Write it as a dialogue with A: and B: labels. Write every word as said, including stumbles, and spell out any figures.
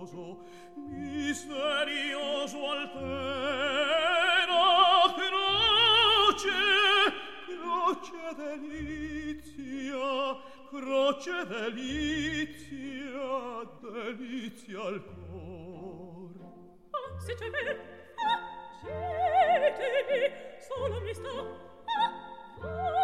A: misterioso, misterioso altera croce, croce delizia, croce delizia, delizia al cor.
B: Ah, se c'è me, ah, siete, solo mi sta, ah, ah.